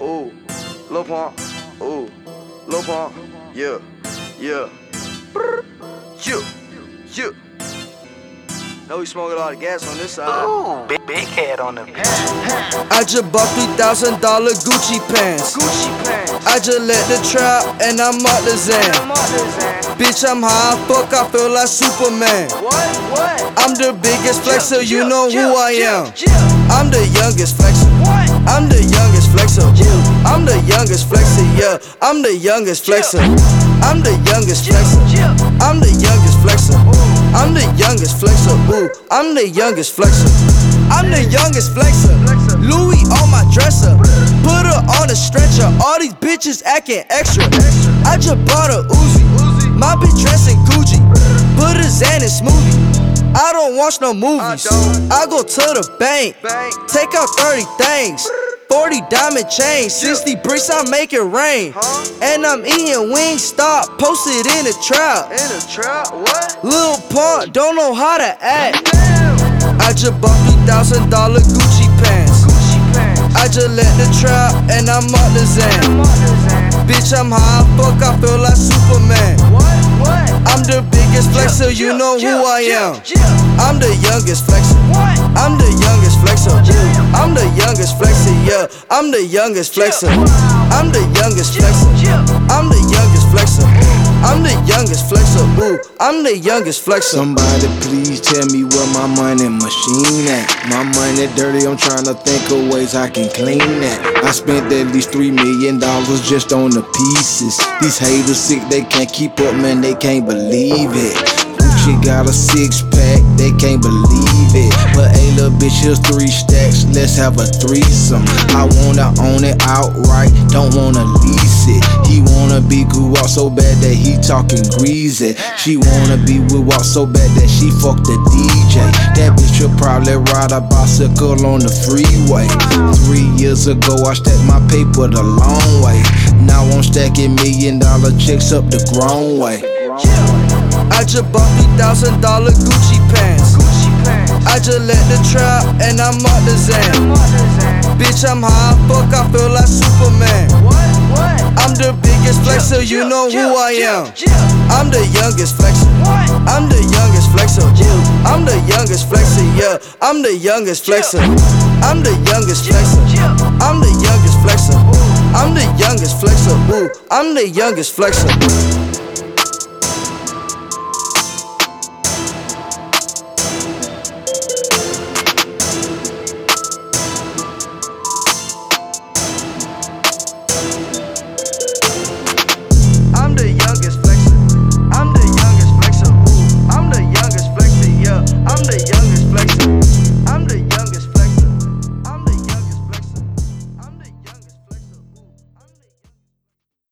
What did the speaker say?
ooh, Lil Pump, ooh, Lil Pump, yeah, yeah, yeah. Know we smoke a lot of gas on this side. Ooh, big head on the beat. I just bought $3,000 Gucci pants. I just let the trap and I'm up the Zan. Bitch, I'm high, fuck, I feel like Superman. What? I'm the biggest flexer, you know who I am. I'm the youngest flexer. I'm the youngest flexer. I'm the youngest flexer, yeah. I'm the youngest flexer. I'm the youngest flexer. I'm the youngest flexer. I'm the youngest flexer. Ooh, I'm the youngest flexer. I'm the youngest flexer. Louis on my dresser. Put her on a stretcher. All these bitches acting extra. I just bought a Uzi. My bitch dressing Gucci. Put a Xan in smoothie. I don't watch no movies. I go to the bank. Take out 30 things. 40 diamond chains, 60 bricks, I make it rain. And I'm eating Wingstop, posted in the trap. What? Lil Pump, don't know how to act. I just bought $3,000 Gucci pants. I just let the trap and I'm up the Zan. Bitch, I'm high, fuck, I feel like Superman. What? I'm the biggest flexer, you know who I am. I'm the youngest flexer. I'm the youngest flexer. I'm the youngest flexer, yeah. I'm the youngest flexer. I'm the youngest flexer. I'm the youngest flexer. I'm the youngest flexer. Ooh, I'm the youngest flexer. Somebody please tell me where my money machine at. My money dirty, I'm trying to think of ways I can clean that. I spent at least $3 million just on the pieces. These haters sick, they can't keep up, man, they can't believe it. Gucci got a 6-pack, they can't believe it. But hey, little bitch, here's 3 stacks, let's have a threesome. I wanna own it outright, don't wanna lease it. He wanna be good out so bad that he talking greasy. She wanna be with out so bad that she fuck the DJ. That bitch will probably ride a bicycle on the freeway. 3 years ago, I stacked my paper the long way. Now I'm stacking $1 million checks up the grown way. I just bought $3,000 Gucci pants. I just let the trap and I'm up the Zan. Bitch, I'm high, fuck, I feel like Superman. I'm the biggest flexer, you know who I am. I'm the youngest flexer. I'm the youngest flexer. I'm the youngest flexer, yeah. I'm the youngest flexer. I'm the youngest flexer. I'm the youngest flexer. I'm the youngest flexer. Ooh, I'm the youngest flexer.